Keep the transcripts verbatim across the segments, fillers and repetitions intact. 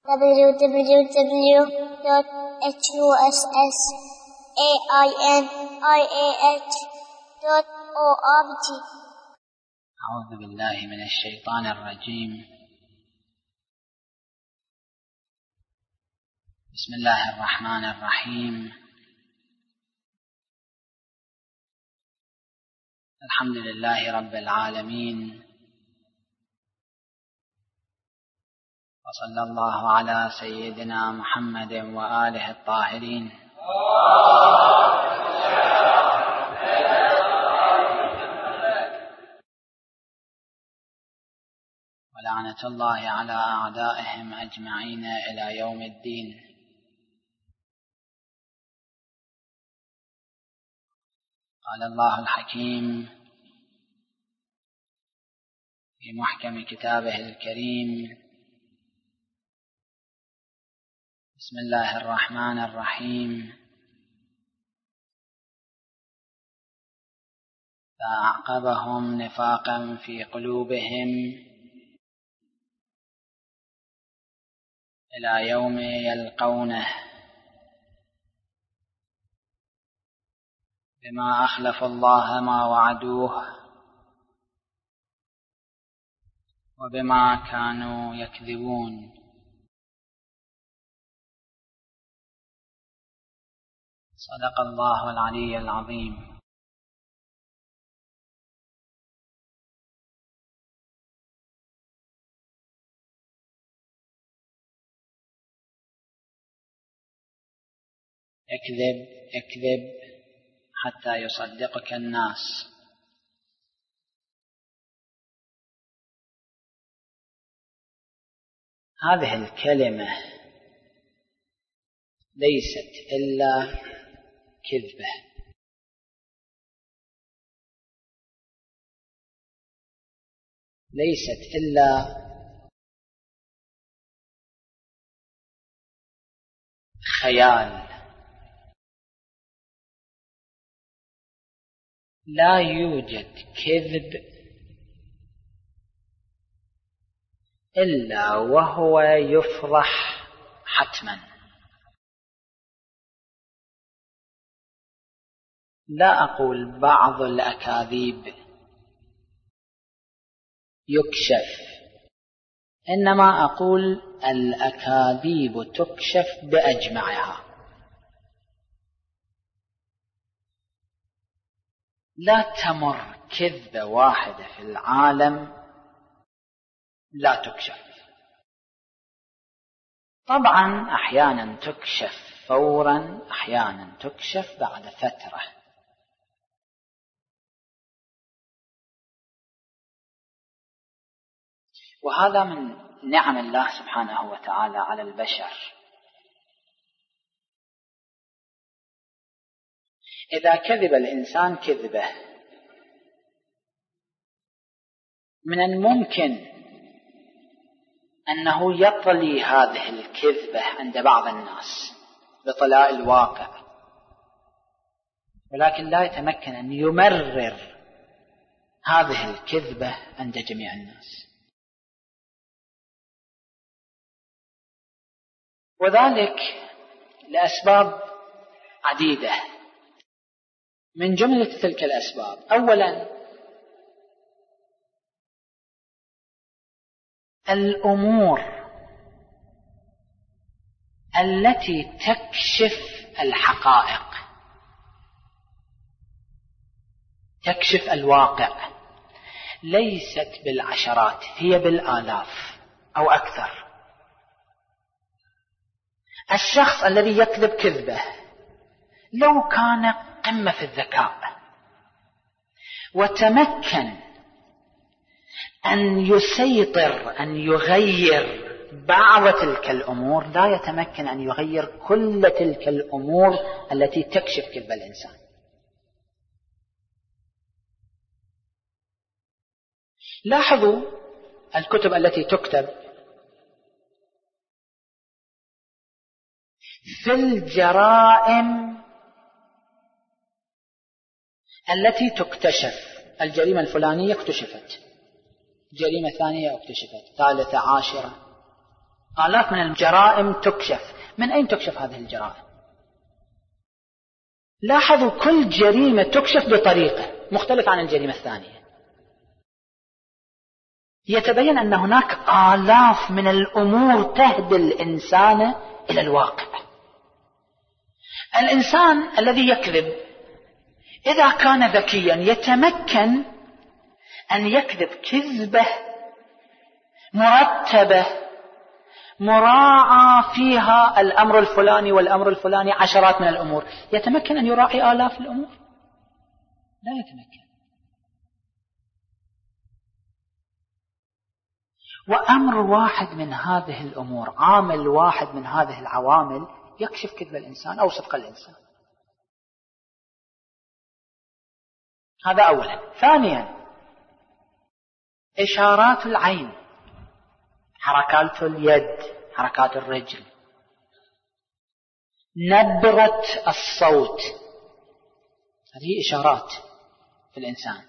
w w w dot huss ainih dot org. أعوذ بالله من الشيطان الرجيم. بسم الله الرحمن الرحيم. الحمد لله رب العالمين، وصلى الله على سيدنا محمد وآله الطاهرين. ولعنة الله على أعدائهم أجمعين إلى يوم الدين. قال الله الحكيم في محكم كتابه الكريم: بسم الله الرحمن الرحيم. فأعقبهم نفاقا في قلوبهم إلى يوم يلقونه بما أخلفوا الله ما وعدوه وبما كانوا يكذبون. صدق الله العلي العظيم. اكذب اكذب حتى يصدقك الناس. هذه الكلمة ليست إلا كذبة، ليست إلا خيال. لا يوجد كذب إلا وهو يفضح حتما. لا أقول بعض الأكاذيب يكشف، إنما أقول الأكاذيب تكشف بأجمعها. لا تمر كذبة واحدة في العالم لا تكشف. طبعا أحيانا تكشف فورا، أحيانا تكشف بعد فترة. وهذا من نعم الله سبحانه وتعالى على البشر. إذا كذب الإنسان كذبة، من الممكن أنه يطلي هذه الكذبة عند بعض الناس بطلاء الواقع، ولكن لا يتمكن أن يمرر هذه الكذبة عند جميع الناس. وذلك لأسباب عديدة. من جملة تلك الأسباب: أولا، الأمور التي تكشف الحقائق، تكشف الواقع، ليست بالعشرات، هي بالآلاف أو أكثر. الشخص الذي يكذب كذبة لو كان قمة في الذكاء وتمكن أن يسيطر، أن يغير بعض تلك الأمور، لا يتمكن أن يغير كل تلك الأمور التي تكشف كذب الإنسان. لاحظوا الكتب التي تكتب في الجرائم التي تكتشف. الجريمة الفلانية اكتشفت، جريمة ثانية اكتشفت، ثالثة، عاشرة. آلاف من الجرائم تكشف. من أين تكشف هذه الجرائم؟ لاحظوا كل جريمة تكشف بطريقة مختلفة عن الجريمة الثانية. يتبين أن هناك آلاف من الأمور تهدي الإنسان إلى الواقع. الإنسان الذي يكذب إذا كان ذكيا يتمكن أن يكذب كذبة مرتبة مراعى فيها الأمر الفلاني والأمر الفلاني، عشرات من الأمور، يتمكن أن يراعي آلاف الأمور؟ لا يتمكن. وأمر واحد من هذه الأمور، عامل واحد من هذه العوامل يكشف كذب الإنسان أو صدق الإنسان. هذا أولا. ثانيا، إشارات العين، حركات اليد، حركات الرجل، نبرة الصوت، هذه إشارات في الإنسان.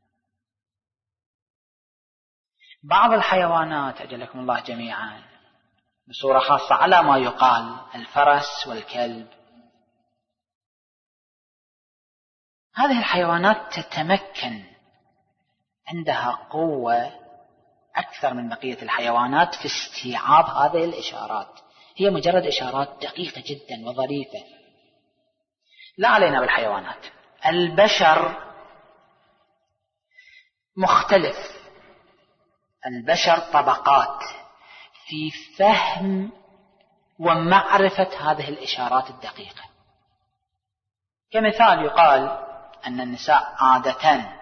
بعض الحيوانات أجلكم الله جميعا بصورة خاصة على ما يقال الفرس والكلب، هذه الحيوانات تتمكن، عندها قوة أكثر من بقية الحيوانات في استيعاب هذه الإشارات. هي مجرد إشارات دقيقة جدا وظريفة. لا علينا بالحيوانات. البشر مختلف، البشر طبقات في فهم ومعرفة هذه الإشارات الدقيقة. كمثال يقال أن النساء عادة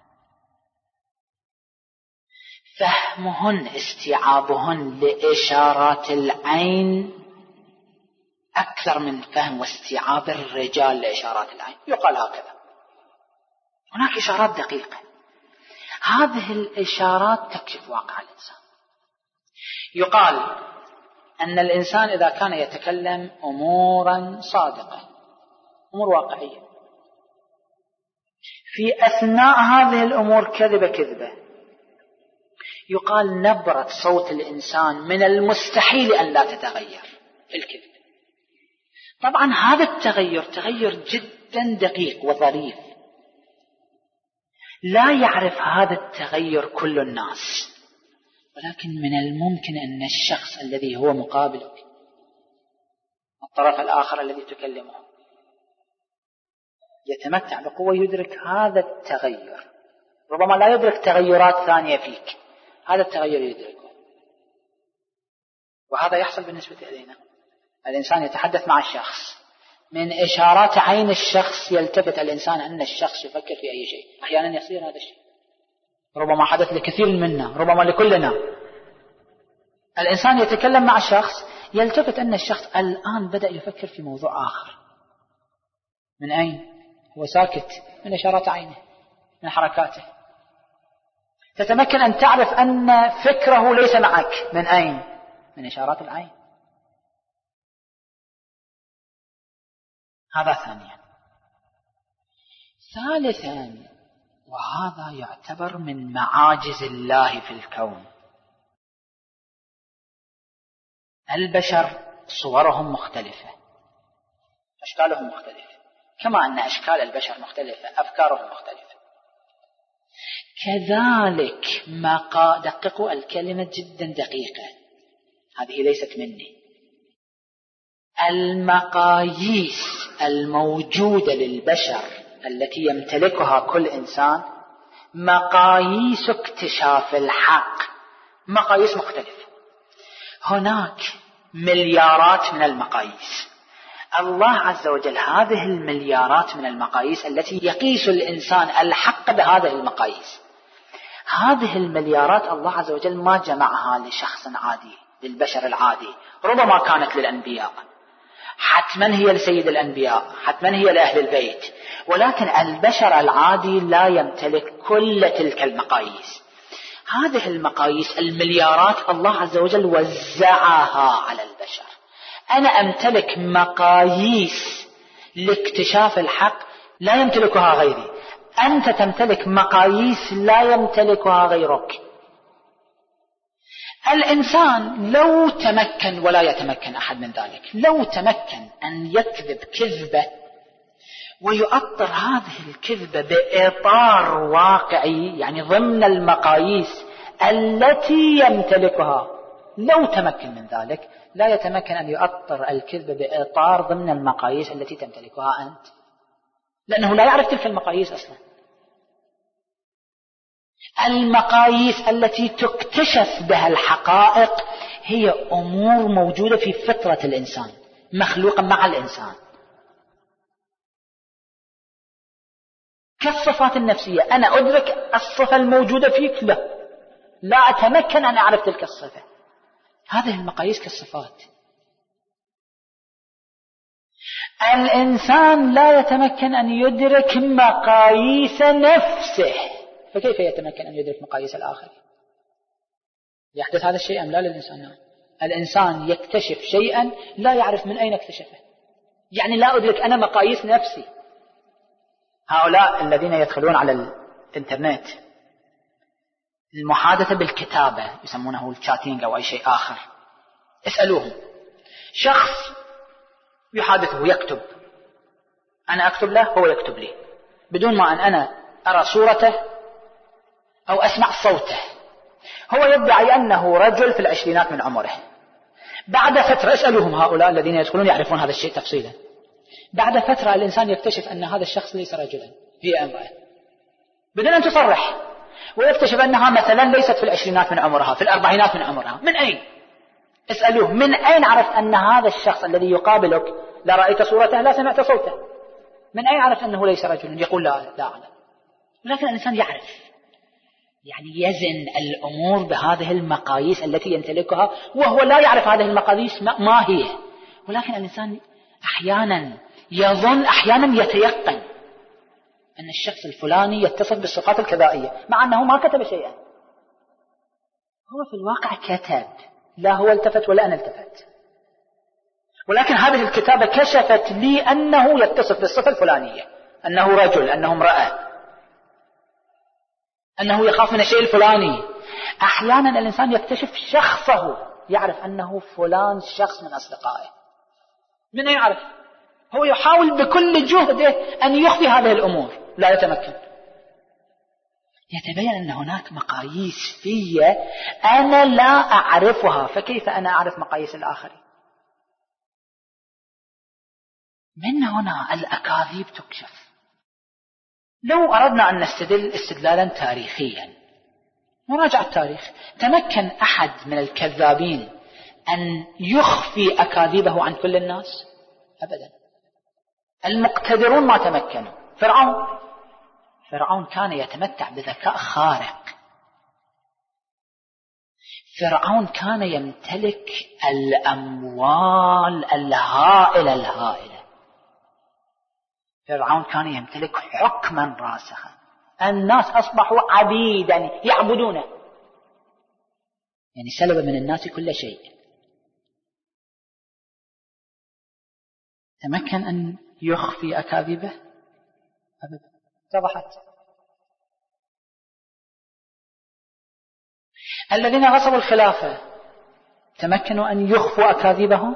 فهمهن، استيعابهن لإشارات العين أكثر من فهم واستيعاب الرجال لإشارات العين. يقال هكذا. هناك إشارات دقيقة، هذه الإشارات تكشف واقع الإنسان. يقال أن الإنسان إذا كان يتكلم أمورا صادقة، أمور واقعية، في أثناء هذه الأمور كذبة كذبة، يقال نبرة صوت الإنسان من المستحيل أن لا تتغير في الكذب. طبعا هذا التغير تغير جدا دقيق وظريف، لا يعرف هذا التغير كل الناس، ولكن من الممكن أن الشخص الذي هو مقابلك، الطرف الآخر الذي تكلمه، يتمتع بقوة يدرك هذا التغير. ربما لا يدرك تغيرات ثانية فيك، هذا التغير يدركه. وهذا يحصل بالنسبة إلينا. الإنسان يتحدث مع الشخص، من إشارات عين الشخص يلتفت الإنسان أن الشخص يفكر في أي شيء. أحيانا يصير هذا الشيء، ربما حدث لكثير منا، ربما لكلنا. الإنسان يتكلم مع الشخص يلتفت أن الشخص الآن بدأ يفكر في موضوع آخر. من أين؟ هو ساكت، من إشارات عينه، من حركاته. تتمكن أن تعرف أن فكره ليس معك. من أين؟ من إشارات العين. هذا ثانيا. ثالثا، وهذا يعتبر من معاجز الله في الكون، البشر صورهم مختلفة، أشكالهم مختلفة، كما أن أشكال البشر مختلفة، أفكارهم مختلفة. كذلك ما دققوا الكلمة جدا دقيقة، هذه ليست مني. المقاييس الموجودة للبشر التي يمتلكها كل إنسان مقاييس اكتشاف الحق، مقاييس مختلفة. هناك مليارات من المقاييس. الله عز وجل هذه المليارات من المقاييس التي يقيس الإنسان الحق بهذه المقاييس، هذه المليارات الله عز وجل ما جمعها لشخص عادي، للبشر العادي. ربما كانت للأنبياء، حتما هي لسيد الأنبياء، حتما هي لأهل البيت، ولكن البشر العادي لا يمتلك كل تلك المقاييس. هذه المقاييس المليارات الله عز وجل وزعها على البشر. أنا أمتلك مقاييس لاكتشاف الحق لا يمتلكها غيري، أنت تمتلك مقاييس لا يمتلكها غيرك. الإنسان لو تمكن، ولا يتمكن أحد من ذلك، لو تمكن أن يكذب كذبة ويؤطر هذه الكذبة بإطار واقعي، يعني ضمن المقاييس التي يمتلكها، لو تمكن من ذلك، لا يتمكن أن يؤطر الكذبة بإطار ضمن المقاييس التي تمتلكها أنت، لأنه لا يعرف تلك المقاييس أصلا. المقاييس التي تكتشف بها الحقائق هي أمور موجودة في فطرة الإنسان، مخلوقة مع الإنسان، كالصفات النفسية. أنا أدرك الصفة الموجودة فيك، لا لا أتمكن أن أعرف تلك الصفة. هذه المقاييس كالصفات. الإنسان لا يتمكن أن يدرك مقاييس نفسه، فكيف يتمكن أن يدرك مقاييس الآخر؟ يحدث هذا الشيء أم لا للإنسان؟ نعم. الإنسان يكتشف شيئا لا يعرف من أين اكتشفه، يعني لا أدرك أنا مقاييس نفسي. هؤلاء الذين يدخلون على الإنترنت المحادثة بالكتابة، يسمونه الشاتينج أو أي شيء آخر، اسألوهم. شخص يحادثه يكتب، أنا أكتب له، هو يكتب لي، بدون ما أن أنا أرى صورته أو أسمع صوته. هو يدعي أنه رجل في العشرينات من عمره. بعد فترة، اسألوهم هؤلاء الذين يدخلون يعرفون هذا الشيء تفصيلا، بعد فترة الإنسان يكتشف أن هذا الشخص ليس رجلا، هي امرأة، بدون أن تصرح، ويكتشف أنها مثلا ليست في العشرينات من عمرها، في الأربعينات من عمرها. من أين؟ اسألوه، من أين عرفت أن هذا الشخص الذي يقابلك لا رأيت صورته لا سمعت صوته، من أين عرفت أنه ليس رجلا؟ يقول لا لا أعلم. ولكن الإنسان يعرف، يعني يزن الأمور بهذه المقاييس التي يمتلكها، وهو لا يعرف هذه المقاييس ما هي. ولكن الإنسان أحيانا يظن، أحيانا يتيقن أن الشخص الفلاني يتصف بالصفات الكذائية، مع أنه ما كتب شيئا، هو في الواقع كتب، لا هو التفت ولا أنا التفت، ولكن هذه الكتابة كشفت لي أنه يتصف بالصفة الفلانية، أنه رجل، أنه امرأة، أنه يخاف من الشيء الفلاني. أحيانا الإنسان يكتشف شخصه، يعرف أنه فلان شخص من أصدقائه. من أين يعرف؟ هو يحاول بكل جهده أن يخفي هذه الأمور، لا يتمكن. يتبين أن هناك مقاييس في أنا لا أعرفها، فكيف أنا أعرف مقاييس الآخرين؟ من هنا الأكاذيب تكشف. لو أردنا أن نستدل استدلالا تاريخيا، مراجعة التاريخ، تمكن أحد من الكذابين أن يخفي أكاذيبه عن كل الناس؟ أبدا. المقتدرون ما تمكنوا. فرعون فرعون كان يتمتع بذكاء خارق. فرعون كان يمتلك الأموال الهائلة الهائلة. فرعون كان يمتلك حكما راسخا، الناس أصبحوا عبيدا يعبدونه، يعني سلب من الناس كل شيء. تمكن أن يخفي أكاذيبه؟ أبدا، اتضحت. الذين غصبوا الخلافة تمكنوا أن يخفوا أكاذيبهم؟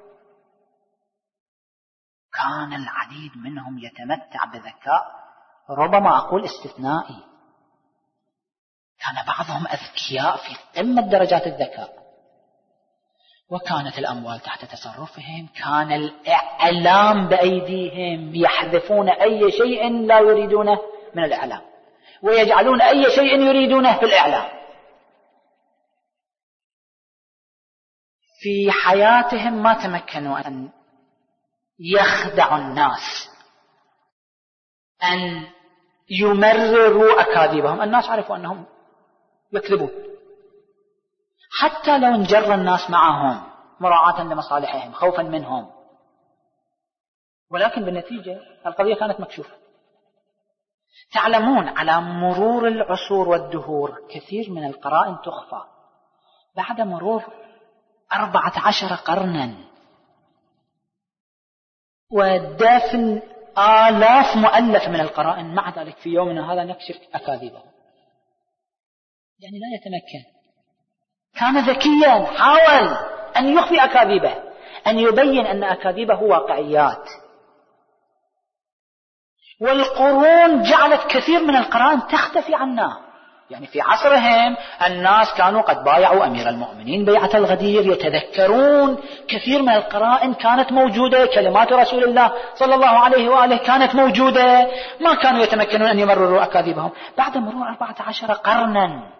كان العديد منهم يتمتع بذكاء ربما أقول استثنائي. كان بعضهم أذكياء في قمة درجات الذكاء، وكانت الأموال تحت تصرفهم، كان الإعلام بأيديهم، يحذفون أي شيء لا يريدونه من الإعلام ويجعلون أي شيء يريدونه في الإعلام. في حياتهم ما تمكنوا أن يخدعوا الناس، أن يمرروا أكاذيبهم. الناس عرفوا أنهم يكذبون، حتى لو انجر الناس معهم مراعاة لمصالحهم، خوفا منهم، ولكن بالنتيجة القضية كانت مكشوفة. تعلمون على مرور العصور والدهور كثير من القرائن تخفى. بعد مرور أربعة عشر قرنا ودفن آلاف مؤلف من القرائن، مع ذلك في يومنا هذا نكشف أكاذيبهم، يعني لا يتمكن. كان ذكيا، حاول أن يخفي أكاذيبه، أن يبين أن أكاذيبه واقعيات. والقرون جعلت كثير من القرائن تختفي عنا. يعني في عصرهم الناس كانوا قد بايعوا أمير المؤمنين بيعة الغدير، يتذكرون كثير من القرائن كانت موجودة، كلمات رسول الله صلى الله عليه وآله كانت موجودة، ما كانوا يتمكنون أن يمرروا أكاذيبهم. بعد مرور أربعة عشر قرنا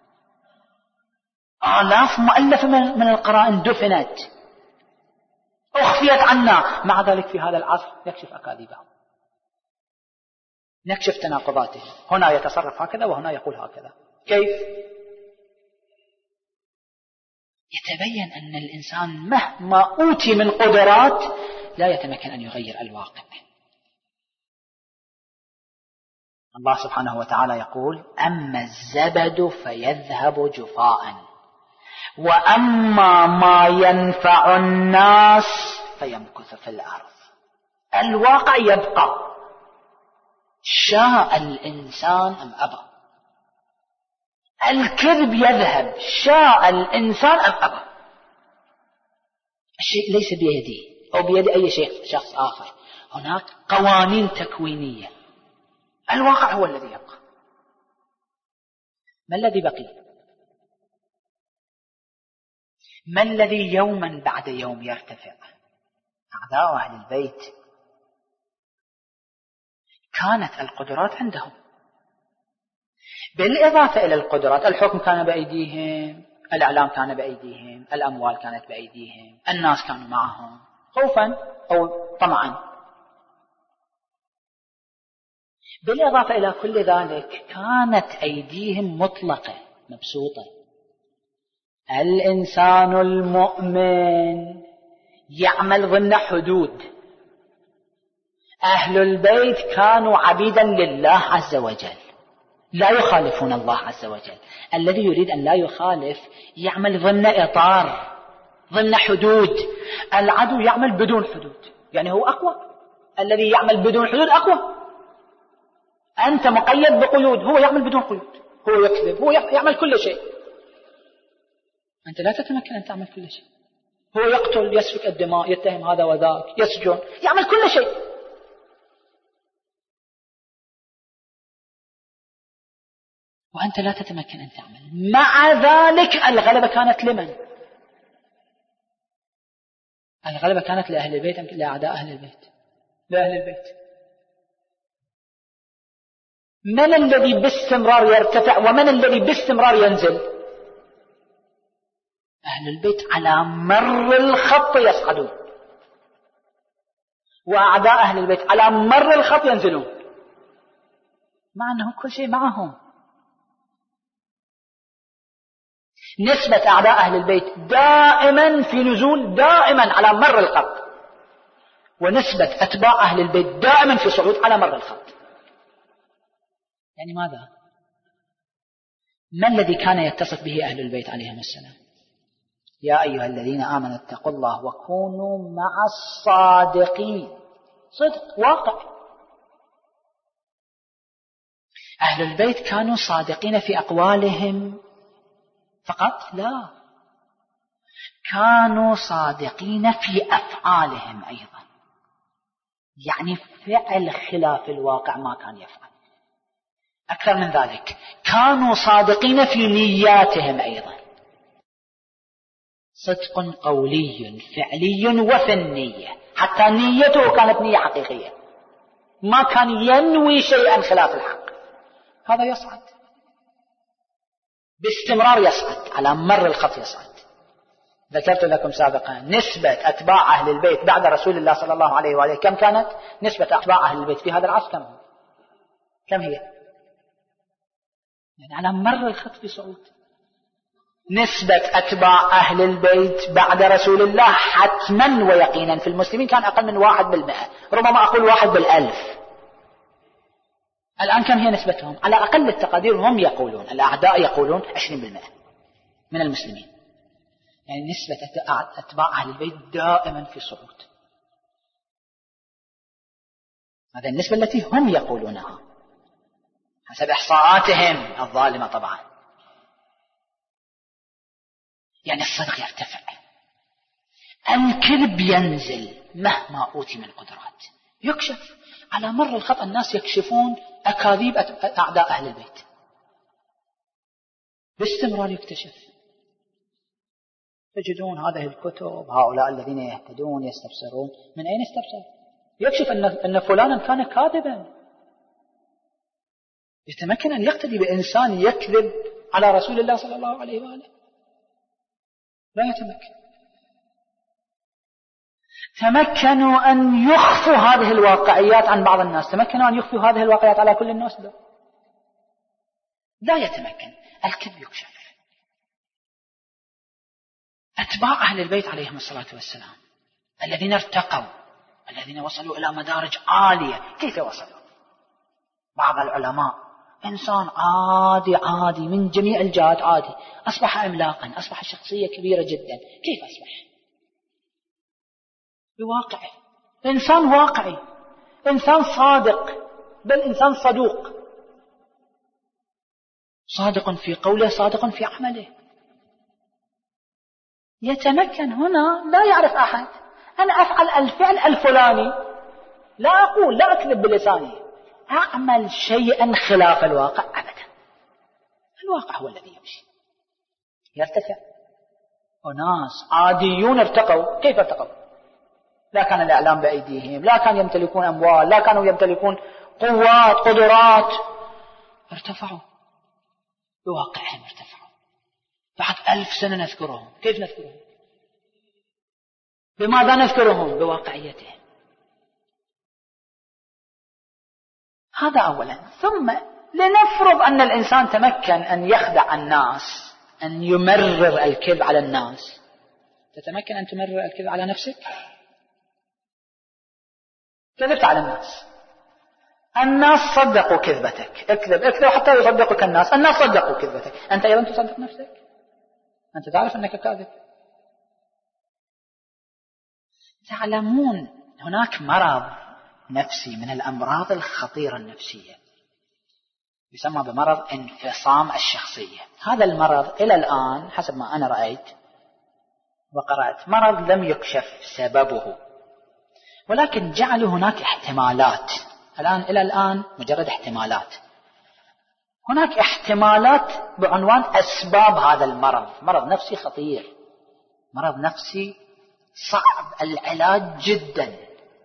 آلاف مؤلفة من القرائن دفنت، أخفيت عنا، مع ذلك في هذا العصر نكشف أكاذيبهم، نكشف تناقضاته، هنا يتصرف هكذا وهنا يقول هكذا. كيف؟ يتبين أن الإنسان مهما أوتي من قدرات لا يتمكن أن يغير الواقع. الله سبحانه وتعالى يقول: أما الزبد فيذهب جفاء وأما ما ينفع الناس فيمكث في الأرض. الواقع يبقى، شاء الإنسان أم أبى. الكذب يذهب، شاء الإنسان أم أبى. الشيء ليس بيدي أو بيد أي شيء شخص آخر، هناك قوانين تكوينية، الواقع هو الذي يبقى. ما الذي بقي؟ ما الذي يوما بعد يوم يرتفع؟ أعداء أهل البيت كانت القدرات عندهم، بالإضافة إلى القدرات الحكم كان بأيديهم، الإعلام كان بأيديهم، الأموال كانت بأيديهم، الناس كانوا معهم خوفا أو طمعا. بالإضافة إلى كل ذلك كانت أيديهم مطلقة مبسوطة. الإنسان المؤمن يعمل ضمن حدود. أهل البيت كانوا عبيدا لله عز وجل، لا يخالفون الله عز وجل. الذي يريد أن لا يخالف يعمل ضمن إطار، ضمن حدود. العدو يعمل بدون حدود، يعني هو أقوى. الذي يعمل بدون حدود أقوى. أنت مقيد بقيود، هو يعمل بدون قيود، هو يكذب، هو يعمل كل شيء. أنت لا تتمكن أن تعمل كل شيء. هو يقتل، يسفك الدماء، يتهم هذا وذاك، يسجن، يعمل كل شيء. وأنت لا تتمكن أن تعمل. مع ذلك الغلبة كانت لمن؟ الغلبة كانت لأهل البيت أم لأعداء أهل البيت؟ لأهل البيت. من الذي باستمرار يرتفع ومن الذي باستمرار ينزل؟ أهل البيت على مر الخط يصعدون، وأعداء أهل البيت على مر الخط ينزلون، مع أنهم كل شيء معهم. نسبة أعداء أهل البيت دائما في نزول، دائما على مر الخط، ونسبة أتباع أهل البيت دائما في صعود على مر الخط. يعني ماذا؟ ما الذي كان يتصف به أهل البيت عليهم السلام؟ يا أيها الذين آمنوا اتقوا الله وكونوا مع الصادقين. صدق واقع. أهل البيت كانوا صادقين في أقوالهم فقط؟ لا، كانوا صادقين في أفعالهم أيضا. يعني فعل خلاف الواقع ما كان يفعل. أكثر من ذلك، كانوا صادقين في نياتهم أيضا. صدق قولي فعلي وفي النية، حتى نيته كانت نية حقيقية، ما كان ينوي شيئا خلاف الحق. هذا يصعد باستمرار، يصعد على مر الخط يصعد. ذكرت لكم سابقا نسبة أتباع أهل البيت بعد رسول الله صلى الله عليه وآله كم كانت؟ نسبة أتباع أهل البيت في هذا العصر كم هي؟ كم هي؟ يعني على مر الخط في صعود. نسبة أتباع أهل البيت بعد رسول الله حتما ويقينا في المسلمين كان أقل من واحد بالمئة، ربما أقول واحد بالألف. الآن كم هي نسبتهم؟ على أقل التقادير هم يقولون، الأعداء يقولون عشرين بالمئة من المسلمين. يعني نسبة أتباع أهل البيت دائما في صعود. هذا النسبة التي هم يقولونها حسب إحصاءاتهم الظالمة طبعا. يعني الصدق يرتفع، الكذب ينزل مهما أوتي من قدرات، يكشف على مر الخط. الناس يكشفون أكاذيب أعداء أهل البيت باستمرار، يكتشف. تجدون هذه الكتب، هؤلاء الذين يهتدون يستبصرون، من أين استبصر؟ يكشف أن أن فلانا كان كاذبا. يتمكن أن يقتدي بإنسان يكذب على رسول الله صلى الله عليه وآله؟ لا يتمكن. تمكنوا أن يخفوا هذه الواقعيات عن بعض الناس، تمكنوا أن يخفوا هذه الواقعيات على كل الناس؟ لا, لا يتمكن. الكذب يكشف. أتباع أهل البيت عليهم الصلاة والسلام الذين ارتقوا، الذين وصلوا إلى مدارج عالية، كيف وصلوا؟ بعض العلماء إنسان عادي عادي من جميع الجهات عادي، أصبح عملاقا، أصبح شخصية كبيرة جدا. كيف أصبح؟ بواقعه. إنسان واقعي، إنسان صادق، بل إنسان صدوق، صادق في قوله، صادق في عمله. يتمكن هنا. لا يعرف أحد أنا أفعل الفعل الفلاني، لا أقول، لا أكذب بلساني، أعمل شيئا خلاف الواقع أبدا. الواقع هو الذي يمشي، يرتفع. وناس عاديون ارتقوا. كيف ارتقوا؟ لا كان الإعلام بأيديهم، لا كانوا يمتلكون أموال، لا كانوا يمتلكون قوات قدرات. ارتفعوا بواقعهم، ارتفعوا. بعد ألف سنة نذكرهم. كيف نذكرهم؟ بماذا نذكرهم؟ بواقعيتهم. هذا أولا. ثم لنفرض أن الإنسان تمكن أن يخدع الناس، أن يمرر الكذب على الناس. تتمكن أن تمرر الكذب على نفسك؟ كذبت على الناس، الناس صدقوا كذبتك. اكذب اكذب حتى يصدقك الناس. الناس صدقوا كذبتك، أنت أيضا تصدق نفسك؟ أنت تعرف أنك كاذب. تعلمون هناك مرض نفسي من الأمراض الخطيرة النفسية يسمى بمرض انفصام الشخصية. هذا المرض إلى الآن حسب ما أنا رأيت وقرأت مرض لم يكشف سببه، ولكن جعلوا هناك احتمالات. الآن إلى الآن مجرد احتمالات. هناك احتمالات بعنوان أسباب هذا المرض. مرض نفسي خطير، مرض نفسي صعب العلاج جدا.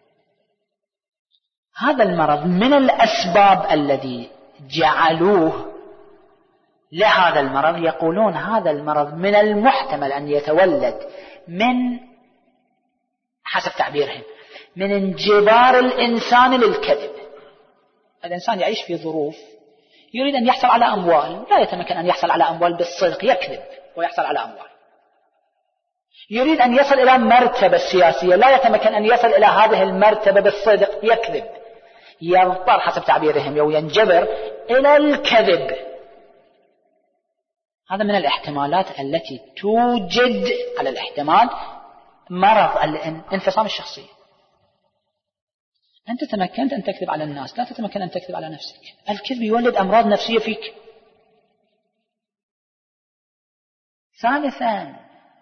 هذا المرض من الأسباب الذي جعلوه لهذا المرض، يقولون هذا المرض من المحتمل أن يتولد من، حسب تعبيرهم، من انجبار الإنسان للكذب. الإنسان يعيش في ظروف يريد أن يحصل على أموال، لا يتمكن أن يحصل على أموال بالصدق، يكذب ويحصل على أموال. يريد أن يصل إلى مرتبة سياسية، لا يتمكن أن يصل إلى هذه المرتبة بالصدق، يكذب. يضطر حسب تعبيرهم أو ينجبر إلى الكذب. هذا من الاحتمالات التي توجد على الاحتمال مرض انفصام الشخصية. أنت تمكنت أن تكذب على الناس، لا تتمكن أن تكذب على نفسك. الكذب يولد أمراض نفسية فيك. ثالثا،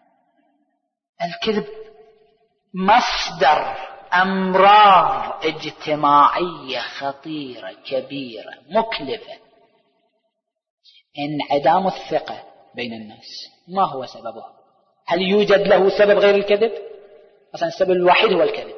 الكذب مصدر أمراض اجتماعية خطيرة كبيرة مكلفة. انعدام الثقة بين الناس. ما هو سببه؟ هل يوجد له سبب غير الكذب؟ أصلا السبب الوحيد هو الكذب.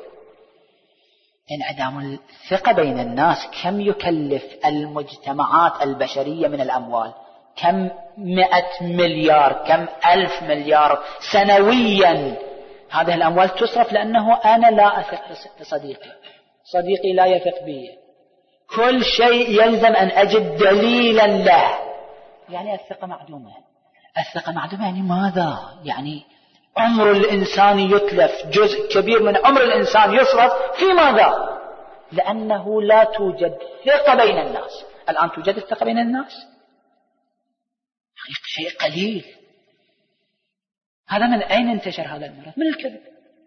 انعدام الثقة بين الناس. كم يكلف المجتمعات البشرية من الأموال؟ كم مئة مليار، كم ألف مليار سنويا. هذه الأموال تصرف لأنه أنا لا أثق بصديقي، صديقي لا يثق بي، كل شيء يلزم أن أجد دليلا له. يعني الثقة معدومة. الثقة معدومة يعني ماذا؟ يعني عمر الإنسان يتلف، جزء كبير من عمر الإنسان يصرف في ماذا؟ لأنه لا توجد ثقة بين الناس. الآن توجد الثقة بين الناس؟ شيء قليل. هذا من أين انتشر هذا المرض؟ من الكذب.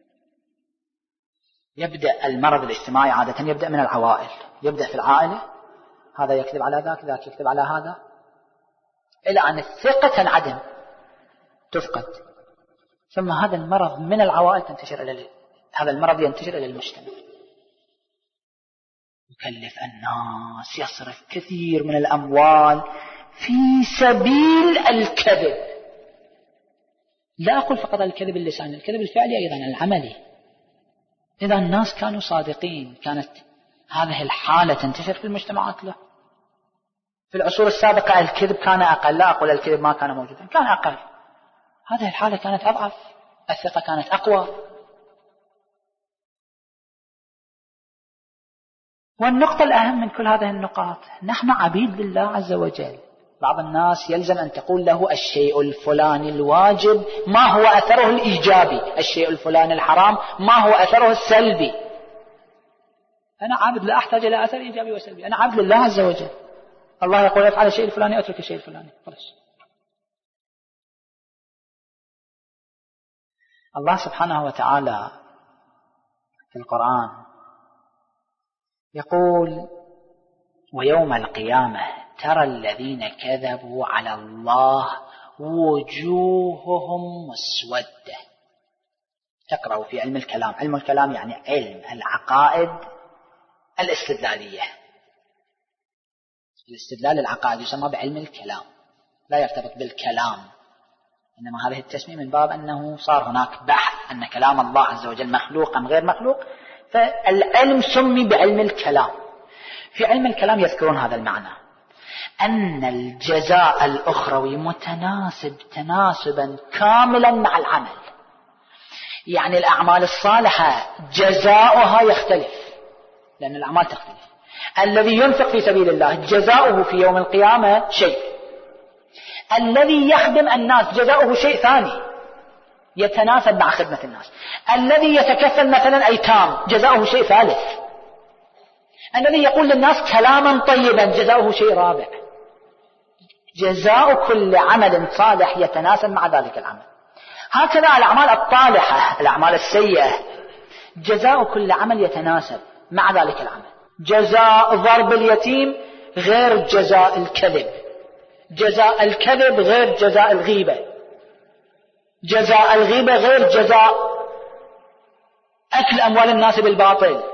يبدأ المرض الاجتماعي عادة يبدأ من العوائل. يبدأ في العائلة، هذا يكذب على ذاك، ذاك يكذب على هذا، إلى أن الثقة تنعدم، تفقد. ثم هذا المرض من العوائل تنتشر إلى هذا المرض ينتشر إلى المجتمع. يكلف الناس يصرف كثير من الأموال في سبيل الكذب. لا أقول فقط الكذب اللساني، الكذب الفعلي أيضا العملي. إذا الناس كانوا صادقين كانت هذه الحالة تنتشر في المجتمعات. له في العصور السابقة الكذب كان أقل، لا أقول الكذب ما كان موجودا، كان أقل، هذه الحالة كانت أضعف، الثقة كانت أقوى. والنقطة الأهم من كل هذه النقاط، نحن عبيد لله عز وجل. بعض الناس يلزم أن تقول له الشيء الفلاني الواجب ما هو أثره الإيجابي، الشيء الفلاني الحرام ما هو أثره السلبي. أنا عبد لا أحتاج إلى أثر إيجابي وسلبي، أنا عبد لله عز وجل. الله يقول افعل الشيء الفلاني أترك الشيء الفلاني، خلاص. الله سبحانه وتعالى في القرآن يقول ويوم القيامة ترى الذين كذبوا على الله وجوههم مسودة. تقرأوا في علم الكلام، علم الكلام يعني علم العقائد الاستدلالية. الاستدلال العقائدي يسمى بعلم الكلام، لا يرتبط بالكلام، إنما هذه التسمية من باب أنه صار هناك بحث أن كلام الله عز وجل مخلوق أم غير مخلوق، فالعلم سمي بعلم الكلام. في علم الكلام يذكرون هذا المعنى، أن الجزاء الأخروي متناسب تناسبا كاملا مع العمل. يعني الأعمال الصالحة جزاؤها يختلف لأن الأعمال تختلف. الذي ينفق في سبيل الله جزاؤه في يوم القيامة شيء، الذي يخدم الناس جزاؤه شيء ثاني يتناسب مع خدمة الناس. الذي يتكفل مثلا أيتام جزاؤه شيء ثالث. الذي يقول للناس كلاما طيبا جزاؤه شيء رابع. جزاء كل عمل صالح يتناسب مع ذلك العمل. هكذا الأعمال الطالحة، الأعمال السيئة، جزاء كل عمل يتناسب مع ذلك العمل. جزاء ضرب اليتيم غير جزاء الكذب، جزاء الكذب غير جزاء الغيبة، جزاء الغيبة غير جزاء أكل أموال الناس بالباطل.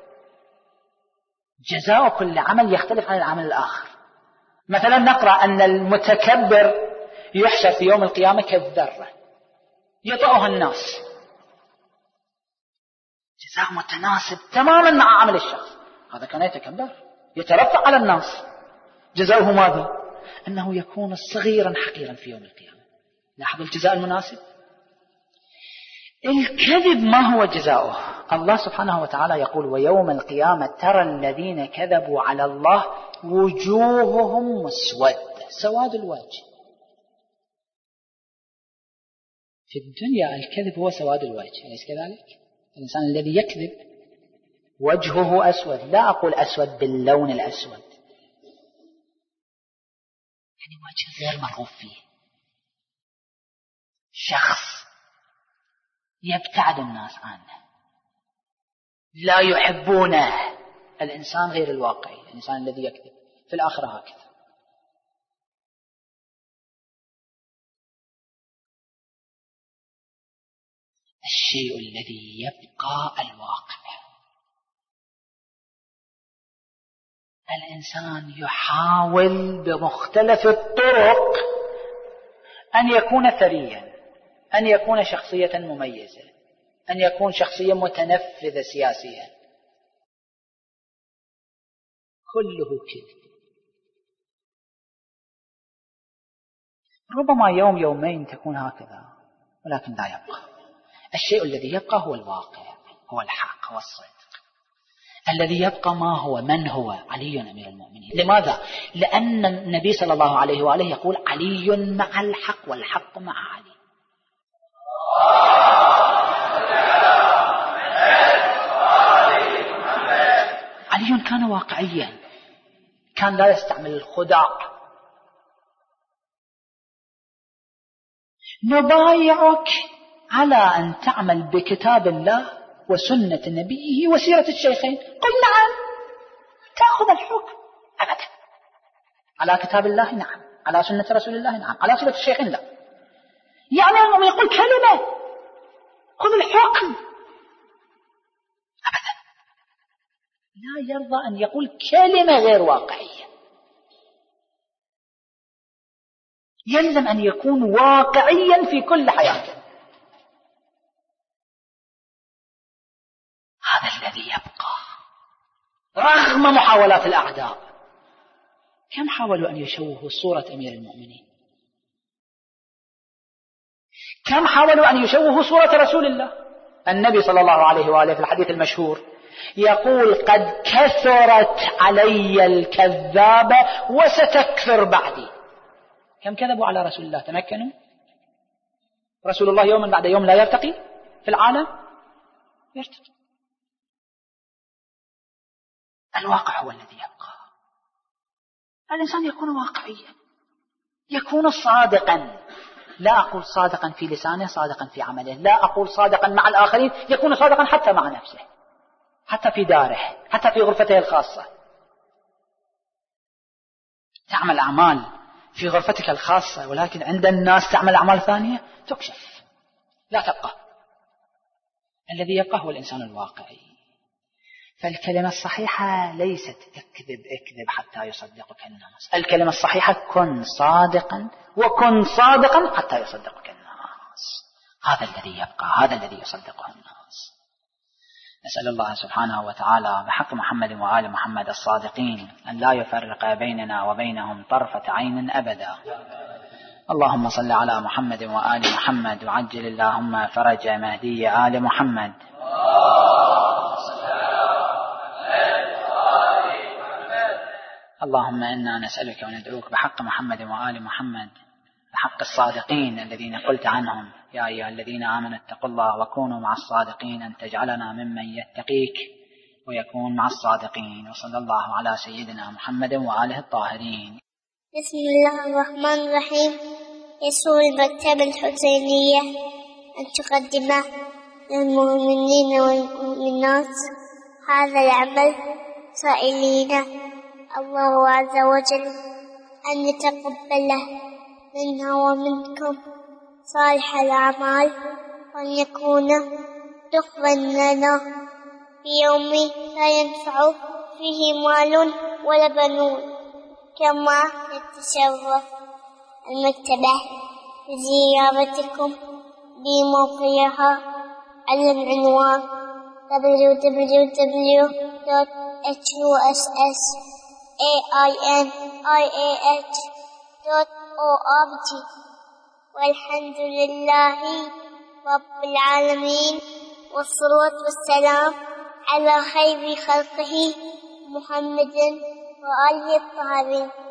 جزاء كل عمل يختلف عن العمل الآخر. مثلا نقرأ أن المتكبر يحشر في يوم القيامة كالذرة يطأها الناس، جزاء متناسب تماما مع عمل الشخص. هذا كان يتكبر يترفع على الناس، جزاؤه ماذا؟ أنه يكون صغيرا حقيرا في يوم القيامة. لاحظوا الجزاء المناسب. الكذب ما هو جزاؤه؟ الله سبحانه وتعالى يقول ويوم القيامة ترى الذين كذبوا على الله وجوههم مسودة، سواد الوجه. في الدنيا الكذب هو سواد الوجه، أليس كذلك؟ الإنسان الذي يكذب وجهه أسود، لا أقول أسود باللون الأسود، يعني وجه غير مرغوب فيه، شخص يبتعد الناس عنه، لا يحبونه. الإنسان غير الواقعي، الإنسان الذي يكذب في الآخرة هكذا. الشيء الذي يبقى الواقع. الإنسان يحاول بمختلف الطرق أن يكون ثريا، أن يكون شخصية مميزة، أن يكون شخصية متنفذة سياسيا، كله كذب. ربما يوم يومين تكون هكذا، ولكن لا يبقى. الشيء الذي يبقى هو الواقع، هو الحق، هو الصدق. الذي يبقى ما هو؟ من هو؟ علي أمير المؤمنين. لماذا؟ لأن النبي صلى الله عليه وآله يقول علي مع الحق والحق مع علي. علي كان واقعيا، كان لا يستعمل الخداع. نبايعك على أن تعمل بكتاب الله وسنة نبيه وسيرة الشيخين. قل نعم، تأخذ الحكم أبدا. على كتاب الله نعم، على سنة رسول الله نعم، على سيرة الشيخين لا. يعني المؤمن يقول كلمة خذ الحكم. أبدا، لا يرضى أن يقول كلمة غير واقعية، يلزم أن يكون واقعيا في كل حياته. هذا الذي يبقى رغم محاولات الأعداء. كم حاولوا أن يشوهوا صورة أمير المؤمنين، كم حاولوا أن يشوهوا صورة رسول الله. النبي صلى الله عليه وآله في الحديث المشهور يقول: قد كثرت علي الكذابة وستكثر بعدي. كم كذبوا على رسول الله؟ تمكنوا؟ رسول الله يوما بعد يوم لا يرتقي في العالم، يرتقي. الواقع هو الذي يبقى. الإنسان يكون واقعيا، يكون صادقا. لا أقول صادقا في لسانه، صادقا في عمله. لا أقول صادقا مع الآخرين، يكون صادقا حتى مع نفسه، حتى في داره، حتى في غرفته الخاصة. تعمل أعمال في غرفتك الخاصة، ولكن عند الناس تعمل أعمال ثانية، تكشف، لا تبقى. الذي يبقى هو الإنسان الواقعي. فالكلمة الصحيحة ليست اكذب اكذب حتى يصدقك الناس. الكلمة الصحيحة: كن صادقا، وكن صادقا حتى يصدقك الناس. هذا الذي يبقى، هذا الذي يصدقه الناس. نسأل الله سبحانه وتعالى بحق محمد وآل محمد الصادقين أن لا يفرق بيننا وبينهم طرفة عين أبدا. اللهم صل على محمد وآل محمد، وعجل اللهم فرج مهدي آل محمد. اللهم إنا نسألك وندعوك بحق محمد وآل محمد، بحق الصادقين الذين قلت عنهم: يا أيها الذين آمنوا اتقوا الله وكونوا مع الصادقين، أن تجعلنا ممن يتقيك ويكون مع الصادقين. وصلى الله على سيدنا محمد وآله الطاهرين. بسم الله الرحمن الرحيم. يسر المكتبة الحسينية أن تقدم للمؤمنين والمؤمنات هذا العمل، سائلين الله عز وجل أن يتقبله منا ومنكم صالح الأعمال، وأن يكون دخلا لنا في يوم لا ينفع فيه مال ولا بنون. كما يتشرف المكتبة بزيارتكم بموقعها على العنوان دبليو دبليو دبليو دوت إتش يو إس إس إيه آي إن آي إيه إتش دوت أو آر جي. والحمد لله رب العالمين، والصلاة والسلام على خير خلقه محمد وآله الطاهرين.